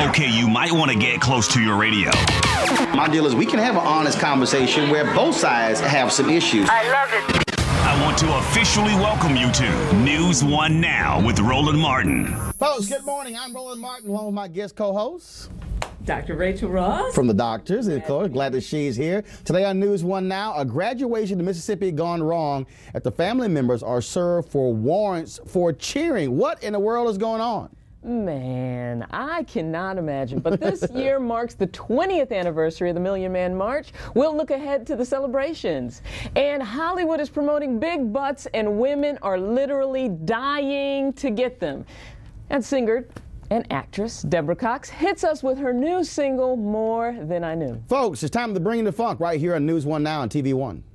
Okay, you might want to get close to your radio. My deal is we can have an honest conversation where both sides have some issues. I love it. I want to officially welcome you to News One Now with Roland Martin. Folks, good morning. I'm Roland Martin, along with my guest co-host, Dr. Rachel Ross. From the doctors, and of course, glad that she's here. Today on News One Now, a graduation in Mississippi gone wrong after family members are served for warrants for cheering. What in the world is going on? Man, I cannot imagine. But this year marks the 20th anniversary of the Million Man March. We'll look ahead to the celebrations. And Hollywood is promoting big butts, and women are literally dying to get them. And singer and actress Deborah Cox hits us with her new single, More Than I Knew. Folks, it's time to bring in the funk right here on News One Now on TV One.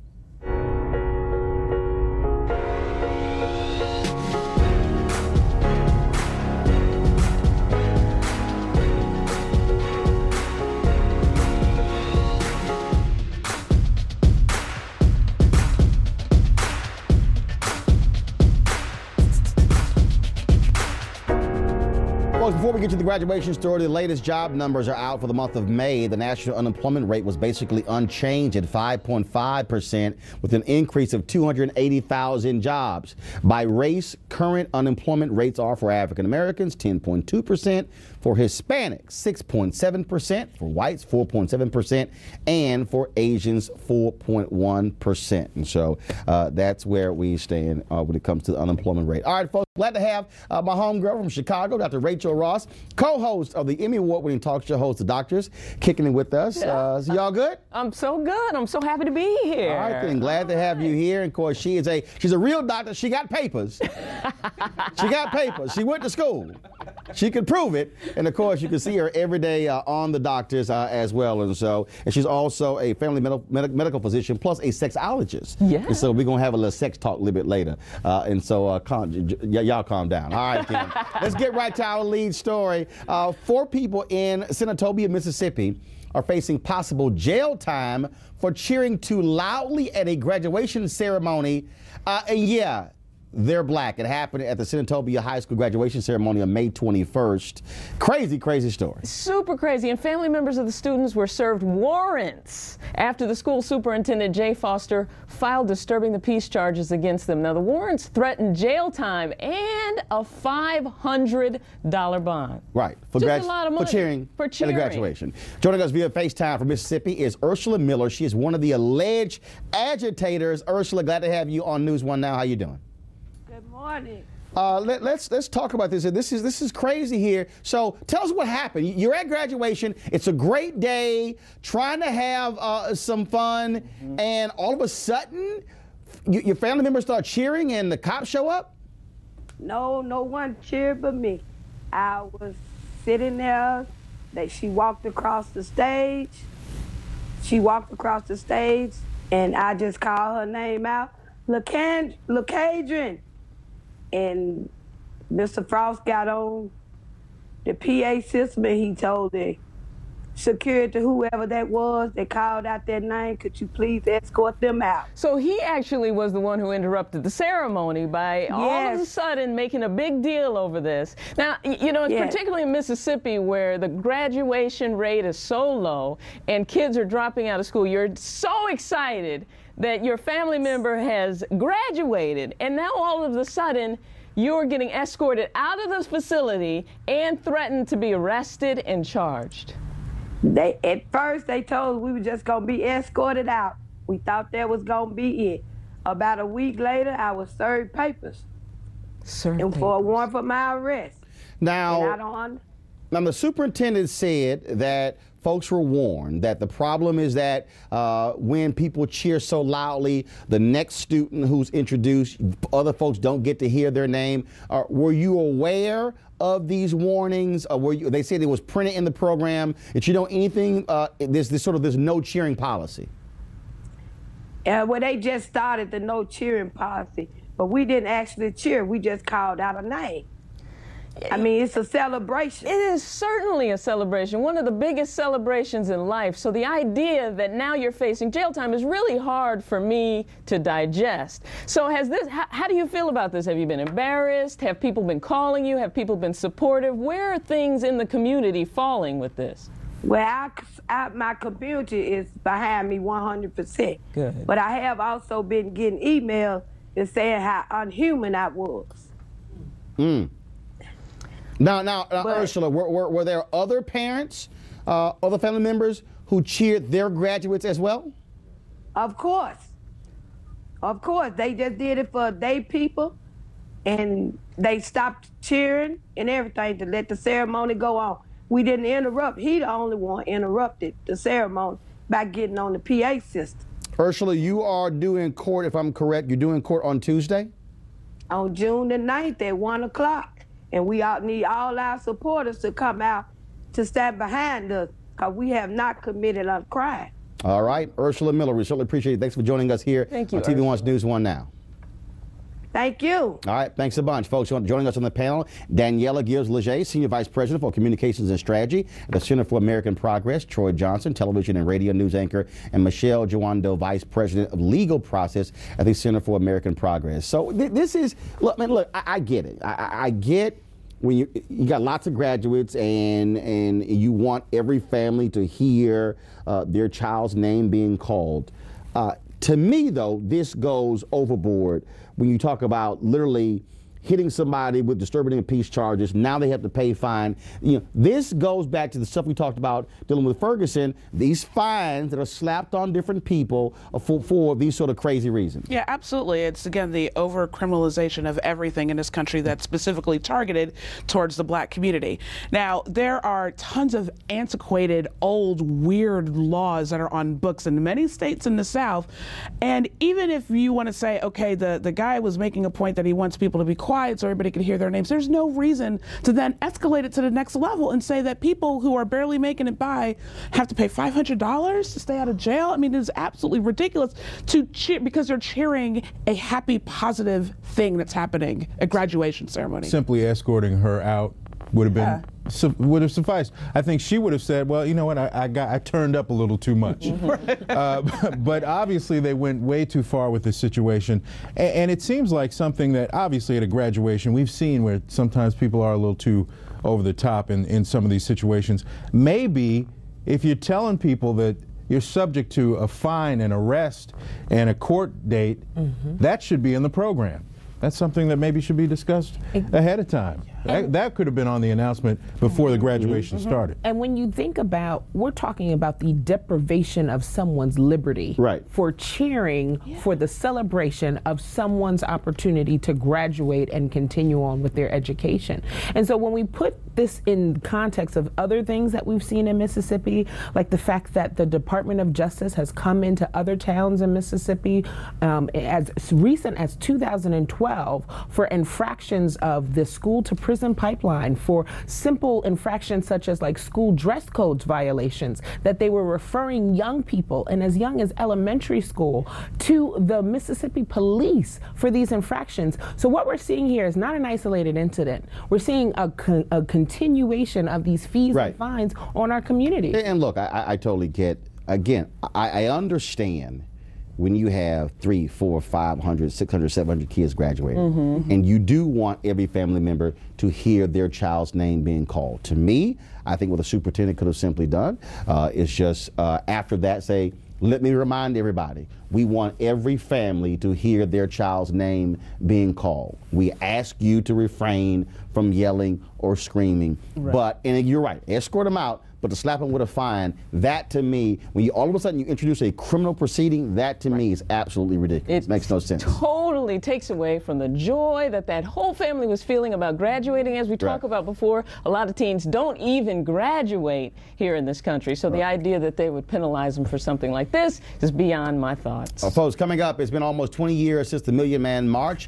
Before we get to the graduation story, the latest job numbers are out for the month of May. The national unemployment rate was basically unchanged at 5.5%, with an increase of 280,000 jobs. By race, current unemployment rates are for African Americans 10.2%, for Hispanics 6.7%, for whites 4.7%, and for Asians 4.1%. And so that's where we stand when it comes to the unemployment rate. All right, folks, glad to have my homegirl from Chicago, Dr. Rachel Ross, co-host of the Emmy Award-winning talk show host, The Doctors, kicking it with us. So y'all good? I'm so good. I'm so happy to be here. All right, then. Glad to have you here. And of course, she's a real doctor. She got papers. She got papers. She went to school. She could prove it. And of course, you can see her every day on The Doctors as well. And she's also a family medical physician plus a sexologist. Yeah. And so we're going to have a little sex talk a little bit later. Y'all calm down. All right, then. Let's get right to our lead story. 4 people in Senatobia, Mississippi are facing possible jail time for cheering too loudly at a graduation ceremony. They're black. It happened at the Senatobia High School graduation ceremony on May 21st. Crazy, crazy story. Super crazy. And family members of the students were served warrants after the school superintendent, Jay Foster, filed disturbing the peace charges against them. Now, the warrants threatened jail time and a $500 bond. Right. Just a lot of money. For cheering at a graduation. Joining us via FaceTime from Mississippi is Ursula Miller. She is one of the alleged agitators. Ursula, glad to have you on News One Now. How you doing? Good morning. Let's talk about this. This is crazy here. So tell us what happened. You're at graduation. It's a great day, trying to have some fun, and all of a sudden, your family members start cheering, and the cops show up. No one cheered but me. I was sitting there. She walked across the stage. And I just called her name out, LaCadrin. And Mr. Frost got on the PA system and he told the security, whoever that was, that called out their name, could you please escort them out? So he actually was the one who interrupted the ceremony by all of a sudden making a big deal over this. Now, you know, it's particularly in Mississippi where the graduation rate is so low and kids are dropping out of school. You're so excited that your family member has graduated, and now all of a sudden you're getting escorted out of the facility and threatened to be arrested and charged. At first they told us we were just gonna be escorted out. We thought that was gonna be it. About a week later, I was served papers. For a warrant for my arrest. Now the superintendent said that folks were warned that the problem is that when people cheer so loudly, the next student who's introduced, other folks don't get to hear their name. Were you aware of these warnings? They said it was printed in the program. Did you know anything? There's no cheering policy. Well, they just started the no cheering policy, but we didn't actually cheer. We just called out a name. I mean, it's a celebration. It is certainly a celebration, one of the biggest celebrations in life. So the idea that now you're facing jail time is really hard for me to digest. So how do you feel about this? Have you been embarrassed? Have people been calling you? Have people been supportive? Where are things in the community falling with this? Well, my community is behind me 100%. Good. But I have also been getting emails that saying how unhuman I was. Now, Ursula, were there other parents, other family members who cheered their graduates as well? Of course. Of course. They just did it for their people, and they stopped cheering and everything to let the ceremony go on. We didn't interrupt. He the only one interrupted the ceremony by getting on the PA system. Ursula, you are due in court, if I'm correct. You're due in court on Tuesday? On June the 9th at 1 o'clock. And we need all our supporters to come out to stand behind us, because we have not committed a crime. All right. Ursula Miller, we certainly appreciate it. Thanks for joining us here on TV One's News One Now. Thank you. All right, thanks a bunch, folks. Joining us on the panel, Daniela Gibbs-Leger, Senior Vice President for Communications and Strategy at the Center for American Progress, Troy Johnson, Television and Radio News Anchor, and Michelle Jawando, Vice President of Legal Process at the Center for American Progress. So this is, look, man, look, I get it. I get when you got lots of graduates and you want every family to hear their child's name being called. To me, though, this goes overboard when you talk about literally hitting somebody with disturbing of peace charges. Now they have to pay fine. You know, this goes back to the stuff we talked about dealing with Ferguson, these fines that are slapped on different people for these sort of crazy reasons. Yeah, absolutely. It's, again, the over-criminalization of everything in this country that's specifically targeted towards the black community. Now, there are tons of antiquated, old, weird laws that are on books in many states in the South. And even if you want to say, okay, the guy was making a point that he wants people to be quiet so everybody can hear their names, there's no reason to then escalate it to the next level and say that people who are barely making it by have to pay $500 to stay out of jail. I mean, it's absolutely ridiculous to cheer because they're cheering a happy, positive thing that's happening at graduation ceremony. Simply escorting her out would have been would have sufficed. I think she would have said, well, you know what, I turned up a little too much. But obviously they went way too far with this situation. And it seems like something that obviously at a graduation we've seen where sometimes people are a little too over the top in some of these situations. Maybe if you're telling people that you're subject to a fine and arrest and a court date, that should be in the program. That's something that maybe should be discussed ahead of time. That could have been on the announcement before the graduation started. And when you think about, we're talking about the deprivation of someone's liberty for cheering for the celebration of someone's opportunity to graduate and continue on with their education. And so when we put this in context of other things that we've seen in Mississippi, like the fact that the Department of Justice has come into other towns in Mississippi as recent as 2012 for infractions of the school to prison pipeline, for simple infractions such as like school dress codes violations, that they were referring young people and as young as elementary school to the Mississippi police for these infractions. So what we're seeing here is not an isolated incident. We're seeing a continuation of these fees and fines on our community. And look, I totally get, again, I understand when you have 300, 400, 500, 600, 700 kids graduating, and you do want every family member to hear their child's name being called. To me, I think what the superintendent could have simply done is just after that say, let me remind everybody, we want every family to hear their child's name being called. We ask you to refrain from yelling or screaming. But, and you're right, escort them out, but to slap them with a fine, that to me, when you all of a sudden you introduce a criminal proceeding, that to me is absolutely ridiculous. It makes no sense. Totally takes away from the joy that whole family was feeling about graduating. As we talked about before, a lot of teens don't even graduate here in this country. So the idea that they would penalize them for something like this is beyond my thoughts. Folks, coming up, it's been almost 20 years since the Million Man March.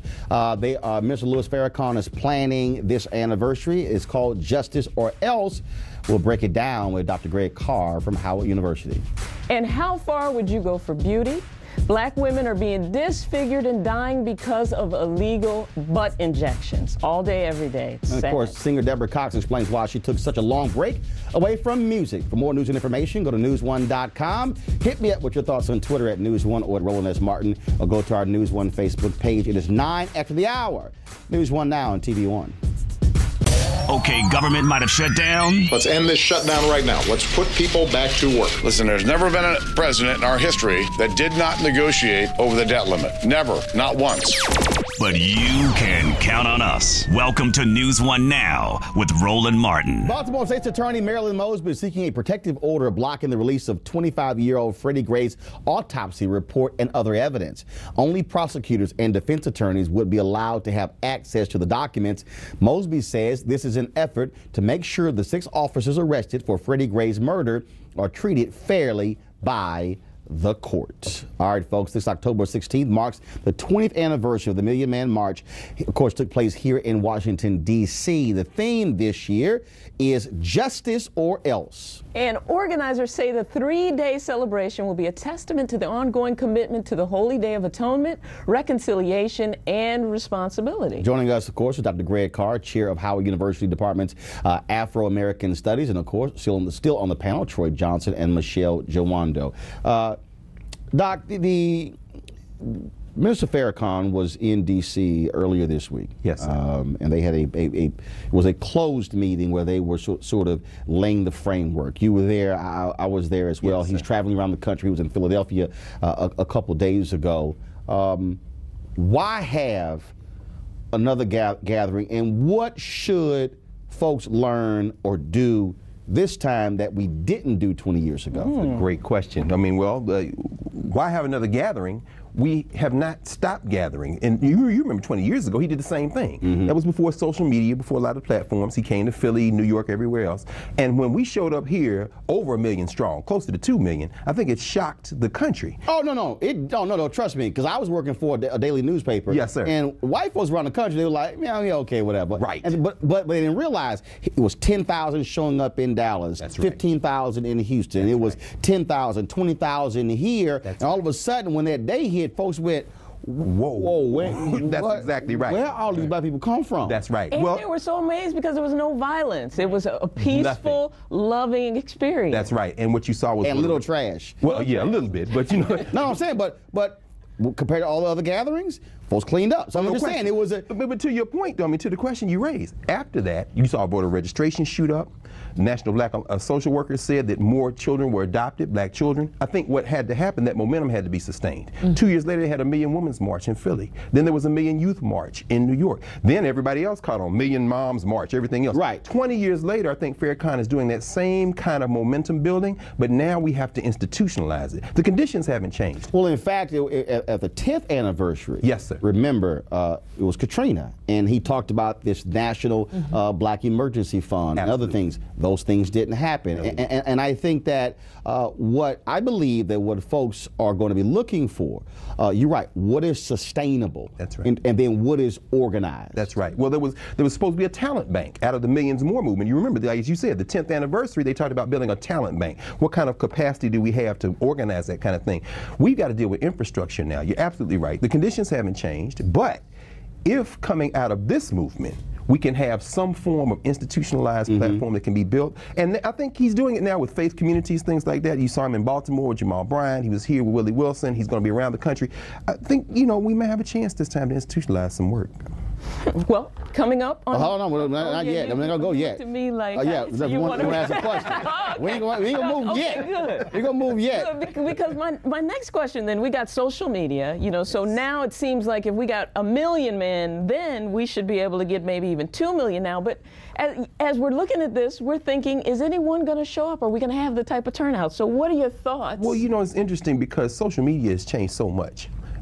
Mr. Louis Farrakhan is planning this anniversary. It's called Justice or Else. We'll break it down with Dr. Greg Carr from Howard University. And how far would you go for beauty? Black women are being disfigured and dying because of illegal butt injections all day, every day. And of course, singer Deborah Cox explains why she took such a long break away from music. For more news and information, go to news1.com. Hit me up with your thoughts on Twitter at News1 or at Roland S. Martin, or go to our News One Facebook page. It is 9 after the hour. News One now on TV One. Okay, government might have shut down. Let's end this shutdown right now. Let's put people back to work. Listen, there's never been a president in our history that did not negotiate over the debt limit. Never. Not once. But you can count on us. Welcome to News One Now with Roland Martin. Baltimore State's Attorney Marilyn Mosby is seeking a protective order blocking the release of 25-year-old Freddie Gray's autopsy report and other evidence. Only prosecutors and defense attorneys would be allowed to have access to the documents. Mosby says this is an effort to make sure the 6 officers arrested for Freddie Gray's murder are treated fairly by the court. All right, folks, this October 16th marks the 20th anniversary of the Million Man March. Of course, took place here in Washington, D.C. The theme this year is Justice or Else. And organizers say the 3-day celebration will be a testament to the ongoing commitment to the Holy Day of Atonement, reconciliation, and responsibility. Joining us, of course, is Dr. Greg Carr, chair of Howard University Department's Afro-American Studies, and of course, still on the panel, Troy Johnson and Michelle Jawando. Doc, the Minister Farrakhan was in D.C. earlier this week. Yes, sir. And they had it was a closed meeting where they were sort of laying the framework. You were there. I was there as well. Yes, He's sir. traveling around the country. He was in Philadelphia a couple days ago. Why have another gathering, and what should folks learn or do this time that we didn't do 20 years ago? Great question. I mean, well, why have another gathering? We have not stopped gathering. And you remember 20 years ago, he did the same thing. That was before social media, before a lot of platforms. He came to Philly, New York, everywhere else. And when we showed up here, over 1 million strong, closer to 2 million, I think it shocked the country. Oh, no, trust me, because I was working for a daily newspaper. Yes, sir. And white folks around the country, they were like, yeah, okay, whatever. Right. But they didn't realize it was 10,000 showing up in Dallas, That's right. 15,000 in Houston. That's it was right. 10,000, 20,000 here. That's and all of a sudden, when that day hit, folks went, Whoa. That's exactly right. Where all these black people come from? That's right. And they were so amazed because there was no violence. It was a peaceful, loving experience. That's right. And what you saw was... And little trash. Well, yeah, a little bit, but you know... No, I'm saying, but compared to all the other gatherings, folks cleaned up. So I'm just saying, it was a... But to your point, though, I mean, to the question you raised, after that, you saw voter registration shoot up. National Black Social Workers said that more children were adopted, black children. I think what had to happen, that momentum had to be sustained. 2 years later, they had a Million Women's March in Philly. Then there was a Million Youth March in New York. Then everybody else caught on, Million Moms March, everything else. Right. 20 years later, I think Farrakhan is doing that same kind of momentum building, but now we have to institutionalize it. The conditions haven't changed. Well, in fact, at the 10th anniversary, yes, sir. Remember, it was Katrina, and he talked about this National Black Emergency Fund and other things. Those things didn't happen. And I think that what folks are going to be looking for, you're right, what is sustainable? That's right. And then what is organized? That's right. Well, there was supposed to be a talent bank out of the Millions More movement. You remember, as you said, the 10th anniversary, they talked about building a talent bank. What kind of capacity do we have to organize that kind of thing? We've got to deal with infrastructure now. You're absolutely right. The conditions haven't changed, but if coming out of this movement, we can have some form of institutionalized platform that can be built. And I think he's doing it now with faith communities, things like that. You saw him in Baltimore with Jamal Bryant. He was here with Willie Wilson. He's going to be around the country. I think, we may have a chance this time to institutionalize some work. Well, coming up on... Hold on, not yet. I'm not going to go yet. To me like, so you want to ask a question. Okay. We ain't going to move yet. Good. We ain't going to move yet. Good, because my next question then, we got social media, so now it seems like if we got 1 million men, then we should be able to get maybe even 2 million now. But as we're looking at this, we're thinking, is anyone going to show up? Are we going to have the type of turnout? So what are your thoughts? Well, it's interesting because social media has changed so much.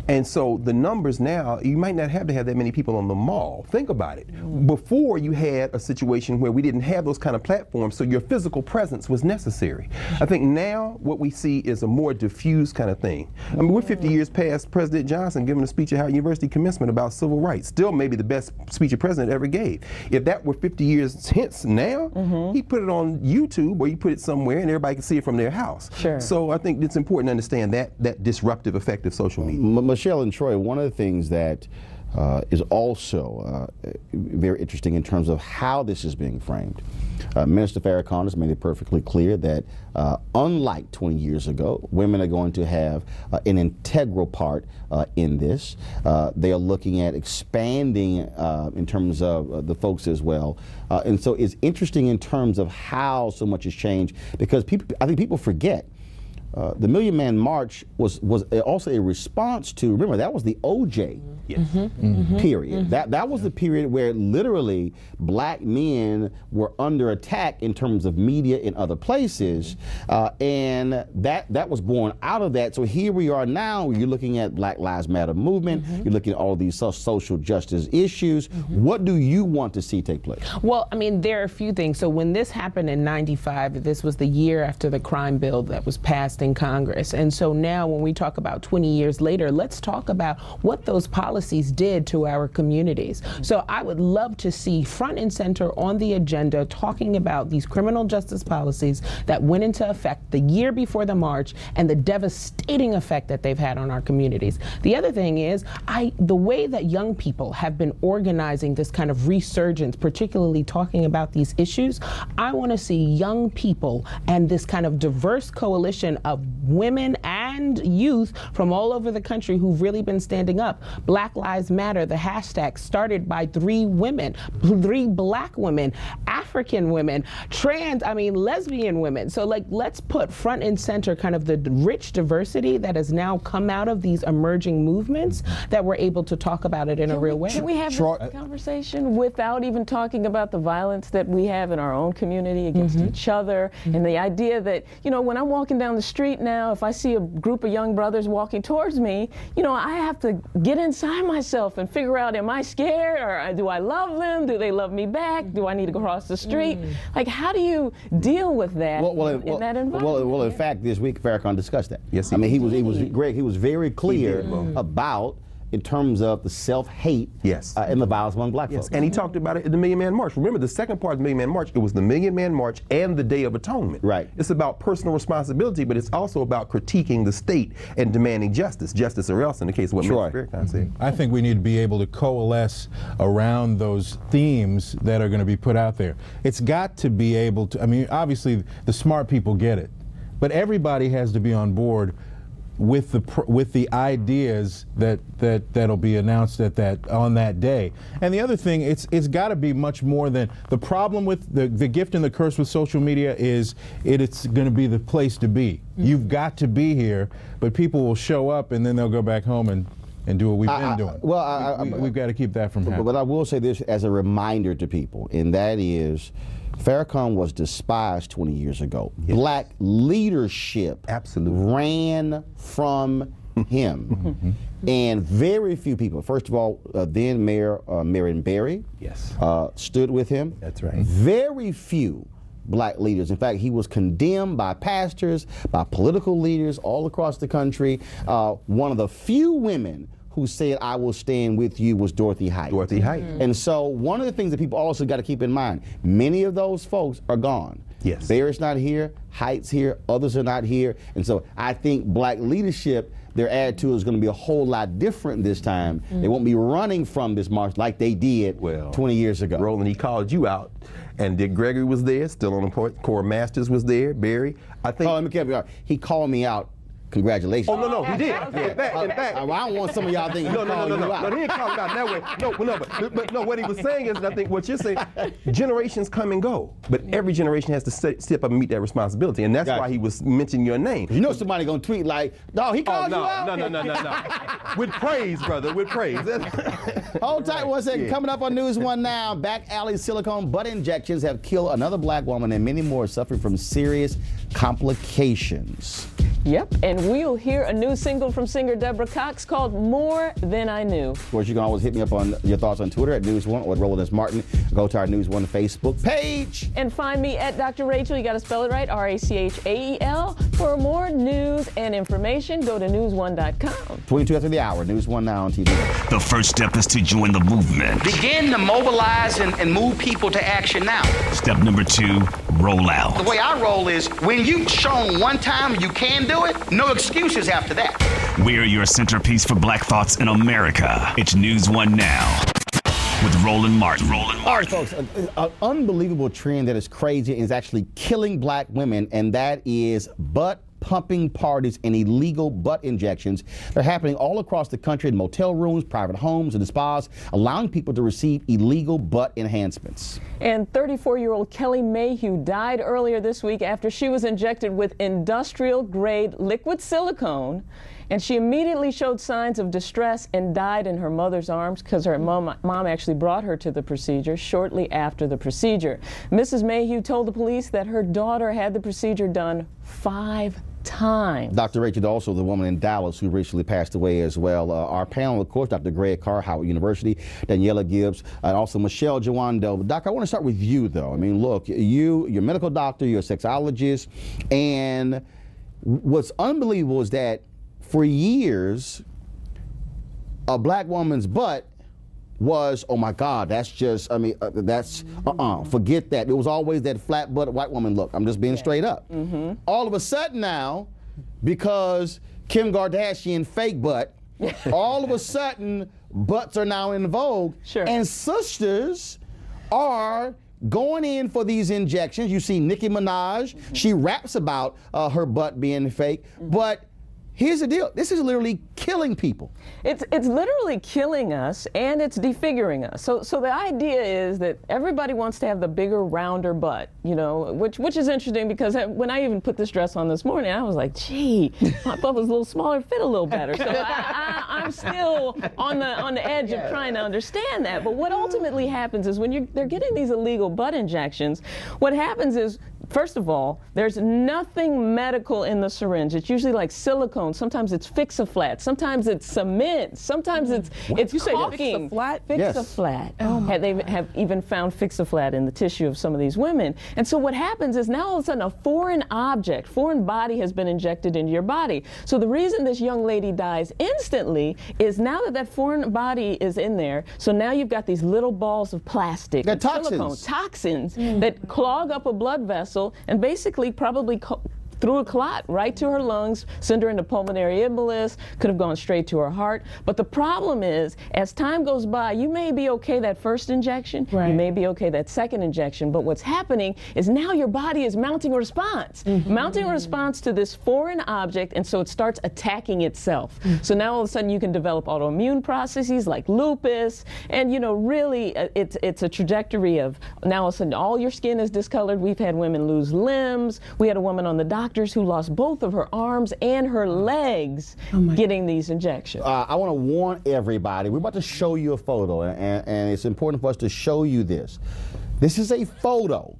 And so the numbers now, you might not have to have that many people on the mall. Think about it. Before, you had a situation where we didn't have those kind of platforms, so your physical presence was necessary. I think now what we see is a more diffused kind of thing. I mean, we're 50 years past President Johnson giving a speech at Howard University commencement about civil rights. Still maybe the best speech a president ever gave. If that were 50 years hence now, he put it on YouTube or he put it somewhere and everybody can see it from their house. Sure. So I think it's important to understand that disruptive effect of social media. Michelle and Troy, one of the things that is also very interesting in terms of how this is being framed. Minister Farrakhan has made it perfectly clear that unlike 20 years ago, women are going to have an integral part in this. They are looking at expanding in terms of the folks as well. And so it's interesting in terms of how so much has changed, because I think people forget the Million Man March was also a response to, remember, that was the OJ period. That was the period where literally black men were under attack in terms of media in other places, and that was born out of that. So here we are now, you're looking at Black Lives Matter movement, you're looking at all these social justice issues. What do you want to see take place? Well, I mean, there are a few things. So when this happened in '95, this was the year after the crime bill that was passed in Congress. And so now when we talk about 20 years later, let's talk about what those policies did to our communities. So I would love to see front and center on the agenda talking about these criminal justice policies that went into effect the year before the march and the devastating effect that they've had on our communities. The other thing is the way that young people have been organizing this kind of resurgence, particularly talking about these issues, I want to see young people and this kind of diverse coalition of women and youth from all over the country who've really been standing up. Black Lives Matter, the hashtag, started by 3 women, 3 black women, African women, lesbian women. So let's put front and center kind of the rich diversity that has now come out of these emerging movements, that we're able to talk about it in a real way. Can we have this conversation without even talking about the violence that we have in our own community against each other, and the idea that, when I'm walking down the street now, if I see a group of young brothers walking towards me, I have to get inside myself and figure out, am I scared, or do I love them? Do they love me back? Do I need to go across the street? Like, how do you deal with that in that environment? Well, in fact, this week Farrakhan discussed that. Yes, he was very clear about in terms of the self-hate and the violence among black folks. And he talked about it in the Million Man March. Remember, the second part of the Million Man March, it was the Million Man March and the Day of Atonement. Right. It's about personal responsibility, but it's also about critiquing the state and demanding justice or else, in the case of what Mr. Farrakhan said. I think we need to be able to coalesce around those themes that are going to be put out there. It's got to be able to, obviously the smart people get it, but everybody has to be on board with the ideas that'll be announced on that day. And the other thing, it's got to be much more than the problem with the gift and the curse with social media is it's going to be the place to be. You've got to be here, but people will show up and then they'll go back home and do what we've been doing. We've got to keep that from happening. But I will say this as a reminder to people, and that is, Farrakhan was despised 20 years ago. Yes. Black leadership ran from him. And very few people, first of all, then Mayor Marion Barry stood with him. That's right. Very few black leaders. In fact, he was condemned by pastors, by political leaders all across the country. One of the few women who said, "I will stand with you," was Dorothy Height. Dorothy Height. And so one of the things that people also got to keep in mind, many of those folks are gone. Yes. Barrett's not here, Height's here, others are not here. And so I think black leadership, their attitude is going to be a whole lot different this time. They won't be running from this march like they did 20 years ago. Roland, he called you out, and Dick Gregory was there, still on the point. Cora Masters was there, Barry. I think. He called me out. Congratulations. Oh, no, he did. In fact, I don't want some of y'all thinking No, he didn't call him out that way. But what he was saying is, and I think what you're saying, generations come and go, but every generation has to step up and meet that responsibility, and that's why he was mentioning your name. You know somebody gonna tweet like, "No, he called you out." No. With praise, brother, with praise. Hold tight one second. Coming up on News One now, back alley silicone butt injections have killed another black woman and many more suffering from serious complications. Yep, and we'll hear a new single from singer Deborah Cox called More Than I Knew. Of course, you can always hit me up on your thoughts on Twitter at News One or at Roland S. Martin. Go to our News One Facebook page. And find me at Dr. Rachel. You got to spell it right, R-A-C-H-A-E-L. For more news and information, go to newsone.com. 22 after the hour, News One now on TV. The first step is to join the movement. Begin to mobilize and move people to action now. Step number 2, roll out. The way I roll is when you've shown one time you can do it, no excuses after that. We're your centerpiece for Black thoughts in America. It's News One Now with Roland Martin. All right, folks, an unbelievable trend that is crazy and is actually killing black women, and that is butt pumping parties and illegal butt injections. They're happening all across the country in motel rooms, private homes, and spas, allowing people to receive illegal butt enhancements. And 34-year-old Kelly Mayhew died earlier this week after she was injected with industrial-grade liquid silicone, and she immediately showed signs of distress and died in her mother's arms because her mom actually brought her to the procedure shortly after the procedure. Mrs. Mayhew told the police that her daughter had the procedure done 5 times. Dr. Rachel, also the woman in Dallas who recently passed away as well. Our panel, of course, Dr. Greg Carr, Howard University, Daniela Gibbs, and also Michelle Jawando. Doc, I want to start with you, though. I mean, look, you're a medical doctor, you're a sexologist, and what's unbelievable is that for years, a black woman's butt was, oh my God, that's just, I mean, forget that. It was always that flat butt white woman look. I'm just being straight up. Mm-hmm. All of a sudden now, because Kim Kardashian fake butt, all of a sudden butts are now in vogue. Sure. And sisters are going in for these injections. You see Nicki Minaj, she raps about her butt being fake, but here's the deal. This is literally killing people. It's literally killing us, and it's defiguring us. So the idea is that everybody wants to have the bigger, rounder butt, you know, which is interesting because when I even put this dress on this morning, I was like, gee, my butt was a little smaller, fit a little better. So I'm still on the edge of trying to understand that. But what ultimately happens is when they're getting these illegal butt injections, what happens is, first of all, there's nothing medical in the syringe. It's usually like silicone. Sometimes it's Fix-A-Flat. Sometimes it's cement. Sometimes it's caulking. Fix-A-Flat? Fix-A-Flat. Yes. They have even found Fix-A-Flat in the tissue of some of these women. And so what happens is now all of a sudden a foreign body has been injected into your body. So the reason this young lady dies instantly is now that foreign body is in there, so now you've got these little balls of plastic, toxins that clog up a blood vessel and basically probably through a clot right to her lungs, send her into pulmonary embolus, could have gone straight to her heart. But the problem is, as time goes by, you may be okay that first injection, you may be okay that second injection, but what's happening is now your body is mounting a response, mounting a response to this foreign object, and so it starts attacking itself. So now all of a sudden you can develop autoimmune processes like lupus, and you know, really it's a trajectory of now all of a sudden all your skin is discolored. We've had women lose limbs. We had a woman on the doctors who lost both of her arms and her legs getting these injections. I want to warn everybody. We're about to show you a photo, and it's important for us to show you this. This is a photo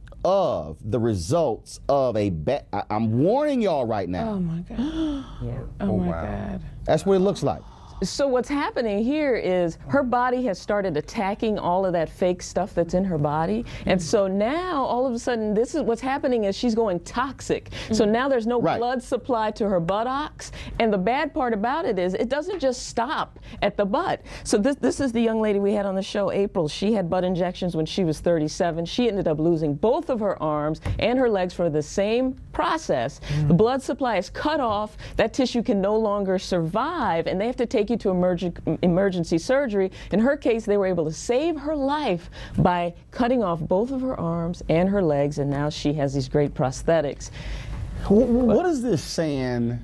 of the results of I'm warning y'all right now. Oh my God. Yeah. Oh my God. That's what it looks like. So what's happening here is her body has started attacking all of that fake stuff that's in her body. And so now all of a sudden this is what's happening is she's going toxic. So now there's no blood supply to her buttocks. And the bad part about it is it doesn't just stop at the butt. So this is the young lady we had on the show, April. She had butt injections when she was 37. She ended up losing both of her arms and her legs for the same process. The blood supply is cut off. That tissue can no longer survive, and they have to take you to emergency surgery. In her case, they were able to save her life by cutting off both of her arms and her legs, and now she has these great prosthetics. What is this saying?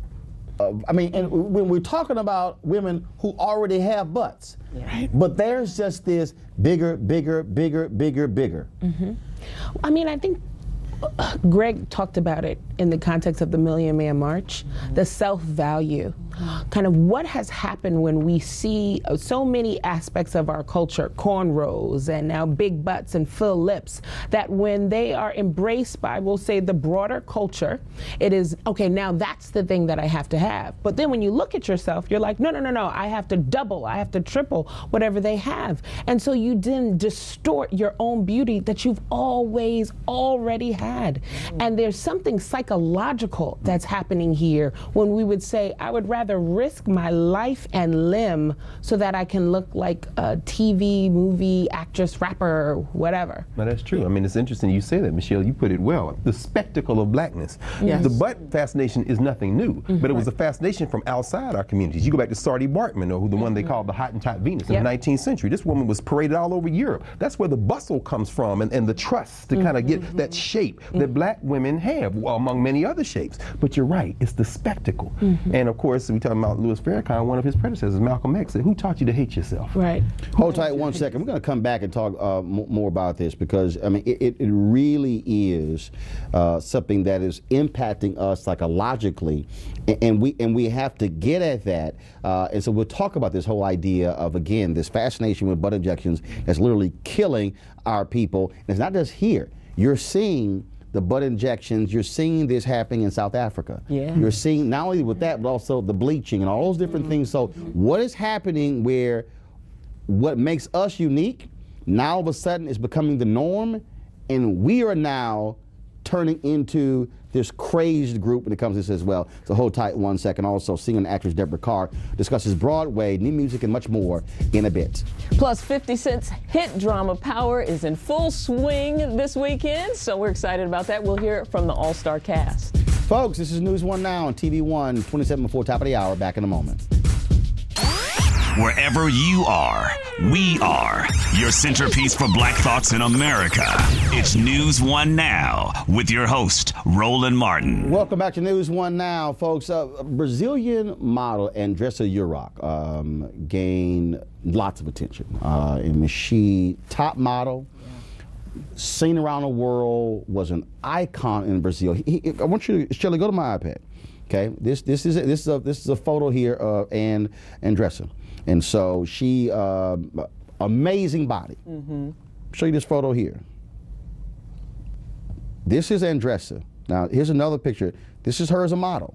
I mean, and when we're talking about women who already have butts, but there's just this bigger. I mean, I think Greg talked about it in the context of the Million Man March, the self-value kind of what has happened when we see so many aspects of our culture, cornrows and now big butts and full lips, that when they are embraced by, we'll say, the broader culture, it is, okay, now that's the thing that I have to have. But then when you look at yourself, you're like, no, I have to double, I have to triple whatever they have. And so you then distort your own beauty that you've always already had. And there's something psychological that's happening here when we would say, I would rather risk my life and limb so that I can look like a TV, movie, actress, rapper, whatever. No, that's true. I mean, it's interesting you say that, Michelle. You put it well. The spectacle of blackness. Yes. The butt fascination is nothing new, but it was a fascination from outside our communities. You go back to Sardie Bartman, or the one they called the Hottentot Venus in the 19th century. This woman was paraded all over Europe. That's where the bustle comes from, and the trust to kind of get that shape that black women have, among many other shapes. But you're right, it's the spectacle. And of course, we talking about Louis Farrakhan, one of his predecessors, Malcolm X, said, who taught you to hate yourself? Right. Hold tight 1 second. We're going to come back and talk more about this, because I mean, it really is something that is impacting us psychologically, and we have to get at that. And so we'll talk about this whole idea of, again, this fascination with butt injections that's literally killing our people. And it's not just here. You're seeing the butt injections, you're seeing this happening in South Africa. Yeah. You're seeing not only with that, but also the bleaching and all those different things. So what is happening where what makes us unique now all of a sudden is becoming the norm, and we are now turning into this crazed group when it comes to this as well. So hold tight 1 second. Also, singer and actress Deborah Carr discusses Broadway, new music, and much more in a bit. Plus, 50 Cent's hit drama Power is in full swing this weekend, so we're excited about that. We'll hear it from the all-star cast. Folks, this is News One Now on TV One, 27 before top of the hour. Back in a moment. Wherever you are, we are your centerpiece for Black thoughts in America. It's News One Now with your host, Roland Martin. Welcome back to News One Now, folks. Brazilian model Andressa Urach gained lots of attention. And she, top model, seen around the world, was an icon in Brazil. I want you to, Shirley, go to my iPad. Okay, this is a photo here of Andressa. And so she, amazing body. Show you this photo here. This is Andressa. Now, here's another picture. This is her as a model.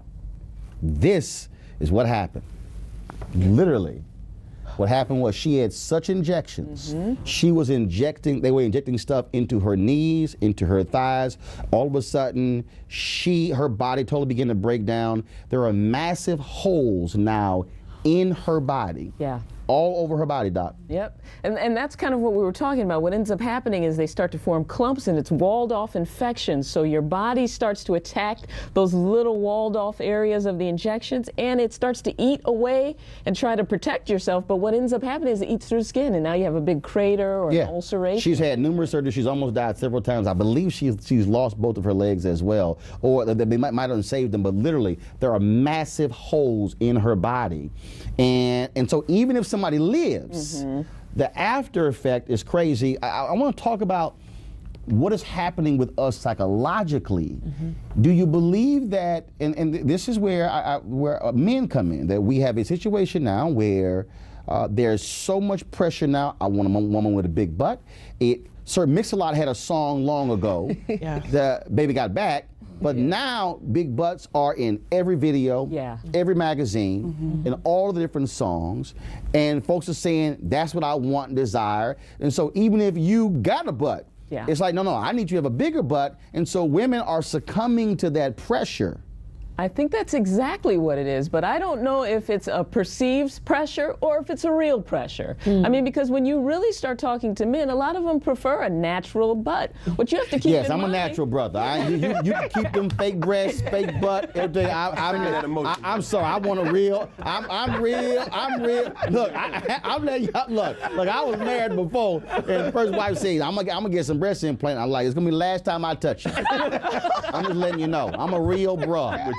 This is what happened. Literally, what happened was she had such injections. She was they were injecting stuff into her knees, into her thighs. All of a sudden, her body totally began to break down. There are massive holes now in her body. Yeah. All over her body, Doc. Yep. And that's kind of what we were talking about. What ends up happening is they start to form clumps, and it's walled off infections. So your body starts to attack those little walled off areas of the injections, and it starts to eat away and try to protect yourself. But what ends up happening is it eats through skin, and now you have a big crater or an ulceration. She's had numerous surgeries. She's almost died several times. I believe she's lost both of her legs as well, or they might have saved them. But literally, there are massive holes in her body, and so even if somebody lives, the after effect is crazy. I want to talk about what is happening with us psychologically. Do you believe that, and this is where men come in, that we have a situation now where there's so much pressure now. I want a woman with a big butt. Sir Mix-a-Lot had a song long ago, the Baby Got Back. But now big butts are in every video, every magazine, and all of the different songs. And folks are saying, that's what I want and desire. And so even if you got a butt, it's like, no, I need you to have a bigger butt. And so women are succumbing to that pressure. I think that's exactly what it is, but I don't know if it's a perceived pressure or if it's a real pressure. I mean, because when you really start talking to men, a lot of them prefer a natural butt. What you have to keep in mind. I'm a natural brother. You can keep them fake breasts, fake butt, everything. I'm sorry. I want a real. I'm real. Look, I'm letting you look. I was married before, and the first wife says, I'm gonna get some breast implant. I'm like, it's gonna be the last time I touch you. I'm just letting you know. I'm a real broad.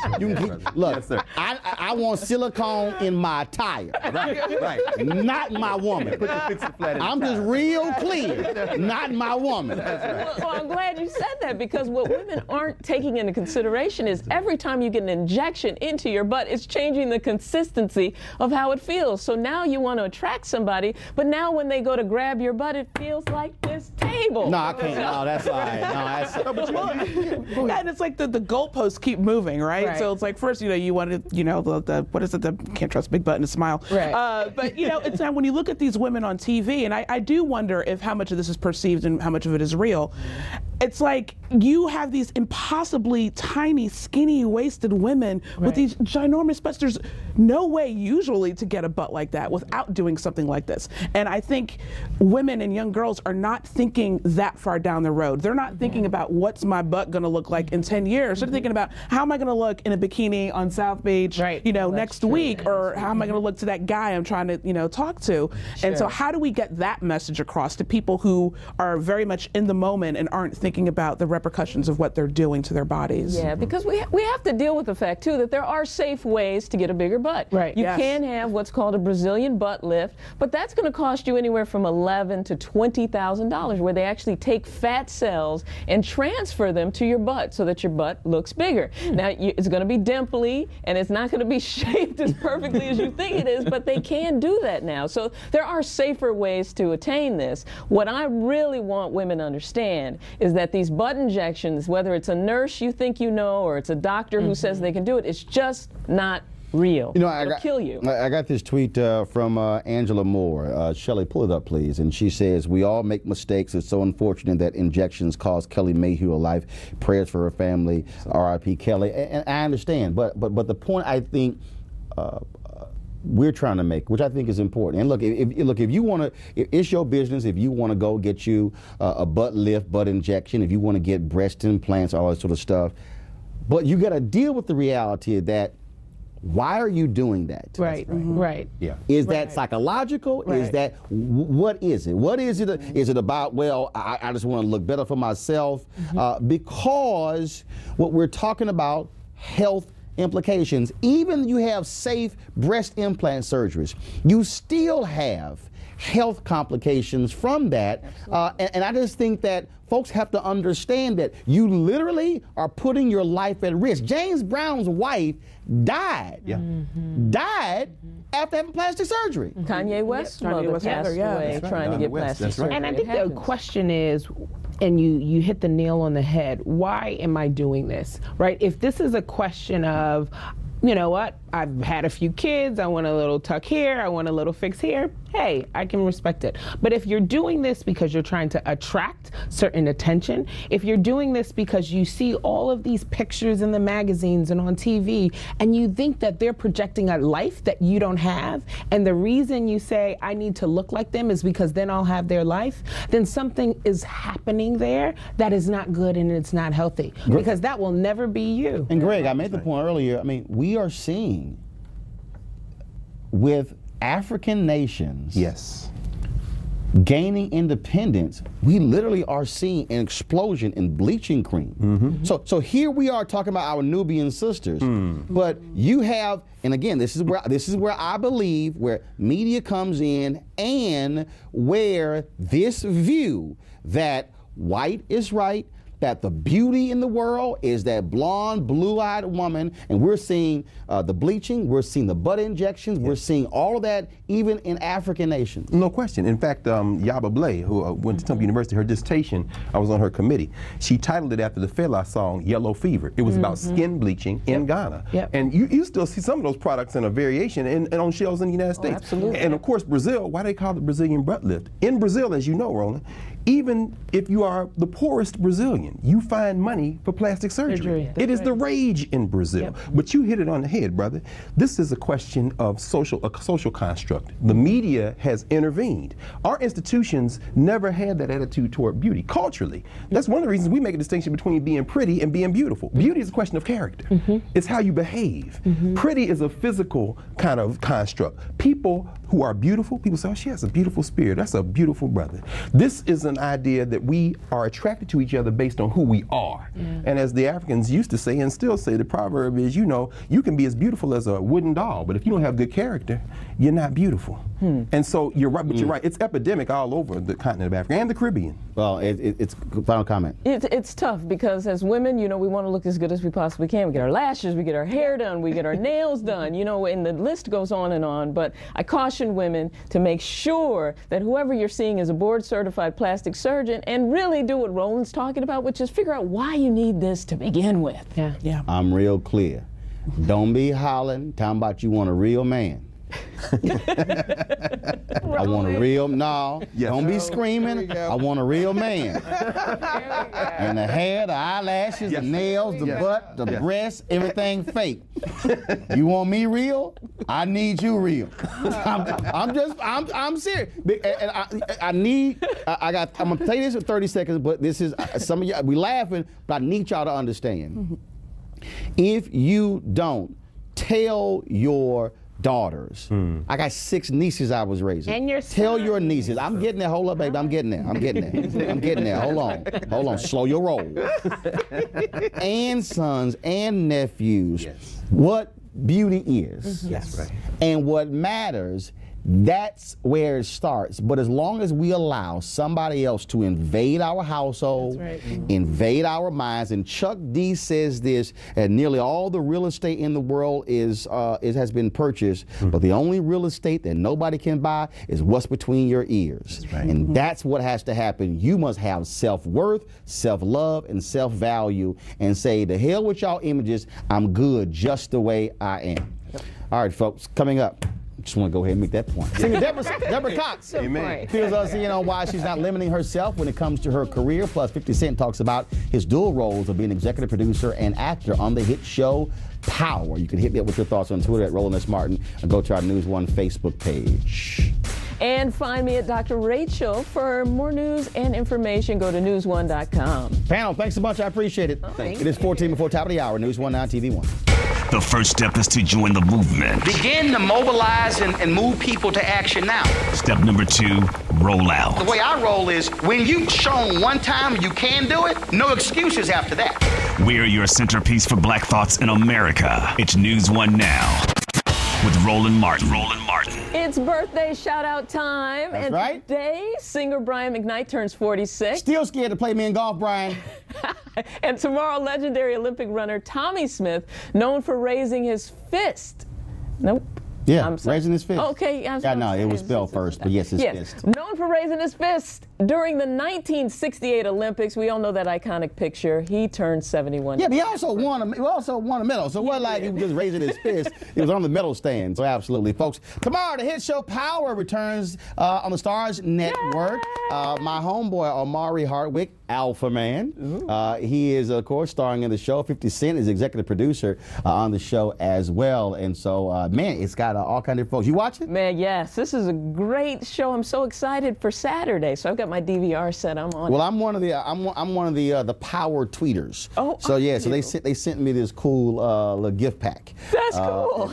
You can keep, look, yes, sir. I want silicone in my tire. Right. Not my woman. Put your fixer flat in I'm just real clear. Not my woman. Well, I'm glad you said that, because what women aren't taking into consideration is every time you get an injection into your butt, it's changing the consistency of how it feels. So now you want to attract somebody, but now when they go to grab your butt, it feels like this table. No, I can't. No, that's all right. No, that's. And it's like the goalposts keep moving, right? So it's like first, you wanted, the what is it? The can't trust big butt and a smile. Right. But it's now when you look at these women on TV, and I do wonder if how much of this is perceived and how much of it is real. It's like you have these impossibly tiny, skinny, wasted women with these ginormous butts. There's no way usually to get a butt like that without doing something like this. And I think women and young girls are not thinking that far down the road. They're not thinking about what's my butt going to look like in 10 years. They're thinking about how am I going to look in a bikini on South Beach, next week, or how am I going to look to that guy I'm trying to, talk to. And so how do we get that message across to people who are very much in the moment and aren't thinking about the repercussions of what they're doing to their bodies? Yeah, because we have to deal with the fact, too, that there are safe ways to get a bigger butt. Right. You can have what's called a Brazilian butt lift, but that's going to cost you anywhere from $11,000 to $20,000, where they actually take fat cells and transfer them to your butt so that your butt looks bigger. Now, it's going to be dimply, and it's not going to be shaped as perfectly as you think it is, but they can do that now. So there are safer ways to attain this. What I really want women to understand is that these butt injections, whether it's a nurse you think you know or it's a doctor who says they can do it, it's just not real. It'll kill you. I got this tweet from Angela Moore. Shelley, pull it up, please. And she says, "We all make mistakes. It's so unfortunate that injections cost Kelly Mayhew a life. Prayers for her family. R.I.P. Kelly." And I understand, but the point I think we're trying to make, which I think is important. And look, if you want to, it's your business. If you want to go get you a butt lift, butt injection, if you want to get breast implants, all that sort of stuff, but you got to deal with the reality that why are you doing that? Right. Yeah. Is that psychological? Right. Is that what is it? What is it? Is it about? Well, I just want to look better for myself, because what we're talking about, health implications. Even you have safe breast implant surgeries, you still have health complications from that. And I just think that folks have to understand that you literally are putting your life at risk. James Brown's wife died. Died after having plastic surgery. Kanye West's mother passed away trying to get plastic surgery. And I think the question is, and you hit the nail on the head, why am I doing this, right? If this is a question of, you know what, I've had a few kids, I want a little tuck here, I want a little fix here, hey, I can respect it. But if you're doing this because you're trying to attract certain attention, if you're doing this because you see all of these pictures in the magazines and on TV, and you think that they're projecting a life that you don't have, and the reason you say, I need to look like them is because then I'll have their life, then something is happening there that is not good and it's not healthy, because that will never be you. And Greg, I made the point earlier, I mean, we are seeing with African nations gaining independence, we literally are seeing an explosion in bleaching cream. So here we are talking about our Nubian sisters, but you have, and again, this is where I believe where media comes in, and where this view that white is right, that the beauty in the world is that blonde, blue-eyed woman, and we're seeing the bleaching, we're seeing the butt injections, we're seeing all of that even in African nations. No question. In fact, Yaba Blay, who went to Temple University, her dissertation, I was on her committee, she titled it after the Fela song, Yellow Fever. It was about skin bleaching in Ghana. And you still see some of those products in a variation and on shelves in the United States. Absolutely. And of course, Brazil, why they call it Brazilian butt lift? In Brazil, as you know, Roland, even if you are the poorest Brazilian, you find money for plastic surgery. It is the rage in Brazil. But you hit it on the head, brother. This is a question of a social construct. The media has intervened. Our institutions never had that attitude toward beauty, culturally. That's one of the reasons we make a distinction between being pretty and being beautiful. Beauty is a question of character. It's how you behave. Pretty is a physical kind of construct. People who are beautiful, people say, oh, she has a beautiful spirit. That's a beautiful brother. This is an idea that we are attracted to each other based on who we are. And as the Africans used to say and still say, the proverb is, you know, you can be as beautiful as a wooden doll, but if you don't have good character, you're not beautiful. And so you're right, but you're right. It's epidemic all over the continent of Africa and the Caribbean. Well, it's final comment. It's tough because as women, you know, we want to look as good as we possibly can. We get our lashes, we get our hair done, we get our nails done, you know, and the list goes on and on. But I caution women to make sure that whoever you're seeing is a board-certified plastic surgeon and really do what Roland's talking about, which is figure out why you need this to begin with. Yeah. I'm real clear. Don't be hollering, talking about you want a real man. I want a real, don't be screaming, I want a real man. And the hair, the eyelashes, the nails, the butt, the breasts, everything fake. You want me real? I need you real. I'm serious. And I'm gonna tell you this in 30 seconds, but this is, some of y'all, we laughing, but I need y'all to understand. If you don't tell your daughters. I got 6 nieces I was raising. And your Tell your nieces. I'm getting there. Hold up, baby. I'm getting there. I'm getting there. Hold on. Slow your roll. And sons and nephews. What beauty is. That's right. And what matters, that's where it starts. But as long as we allow somebody else to invade our household, invade our minds, and Chuck D says this, and nearly all the real estate in the world has been purchased, but the only real estate that nobody can buy is what's between your ears. And that's what has to happen. You must have self-worth, self-love, and self-value, and say, the hell with y'all images, I'm good just the way I am. All right, folks, coming up. Just want to go ahead and make that point. Singer Deborah Cox feels us in on why she's not limiting herself when it comes to her career. Plus, 50 Cent talks about his dual roles of being executive producer and actor on the hit show Power. You can hit me up with your thoughts on Twitter at Roland S. Martin and go to our News One Facebook page. And find me at Dr. Rachel. For more news and information, go to newsone.com. Panel, thanks a bunch. I appreciate it. It is 14 before top of the hour. News One now, TV One. The first step is to join the movement. Begin to mobilize and move people to action now. Step number 2, roll out. The way I roll is when you've shown one time you can do it, no excuses after that. We're your centerpiece for Black Thoughts in America. It's News One Now with Roland Martin. It's birthday shout-out time. That's and right. Today, singer Brian McKnight turns 46. Still scared to play me in golf, Brian. And tomorrow, legendary Olympic runner Tommy Smith, known for raising his fist. Nope. Yeah, raising his fist. Okay, I'm sorry. No, it was spelled first, but yes, his fist. Known for raising his fist. During the 1968 Olympics, we all know that iconic picture. He turned 71. Yeah, but he also won a medal. So it wasn't like he was just raising his fist. He was on the medal stand. So absolutely, folks. Tomorrow, the hit show Power returns on the Starz Network. My homeboy, Omari Hardwick, Alpha Man. He is, of course, starring in the show. 50 Cent is executive producer on the show as well. And so, man, it's got all kinds of folks. You watch it? Man, yes. This is a great show. I'm so excited for Saturday. So I've got my DVR set. I'm on. Well, I'm one of the Power tweeters. So they sent me this cool little gift pack. That's cool.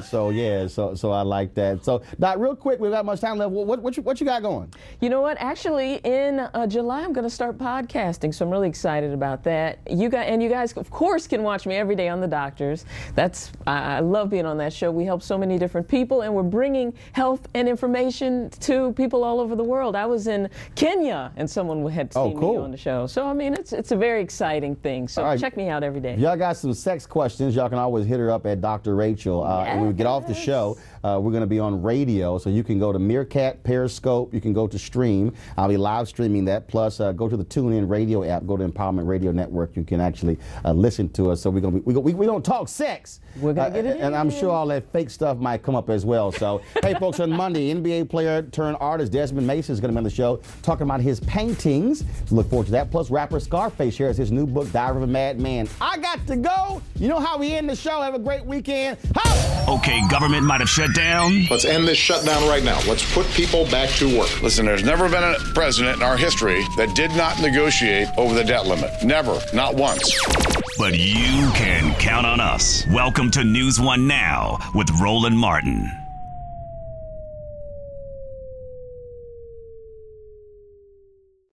So I like that. So Doc, real quick, we've got much time left. What you got going? You know what? Actually, in July, I'm going to start podcasting. So I'm really excited about that. You guys, of course, can watch me every day on The Doctors. I love being on that show. We help so many different people, and we're bringing health and information to people all over the world. I was in Kenya, and someone had seen me on the show. So, I mean, it's a very exciting thing. So check me out every day. If y'all got some sex questions, y'all can always hit her up at Dr. Rachel. And when we get off the show, we're going to be on radio. So you can go to Meerkat, Periscope. You can go to Stream. I'll be live streaming that. Plus, go to the TuneIn Radio app. Go to Empowerment Radio Network. You can actually listen to us. So we don't talk sex. We're going to get it in. And I'm sure all that fake stuff might come up as well. So, hey, folks, on Monday, NBA player turned artist Desmond Mason is going to be on the show talking about his paintings. Look forward to that. Plus, rapper Scarface shares his new book, Diary of a Madman. I got to go. You know how we end the show. Have a great weekend. Okay, government might have shut down. Let's end this shutdown right now. Let's put people back to work. Listen, there's never been a president in our history that did not negotiate over the debt limit. Never. Not once. But you can count on us. Welcome to News One Now with Roland Martin.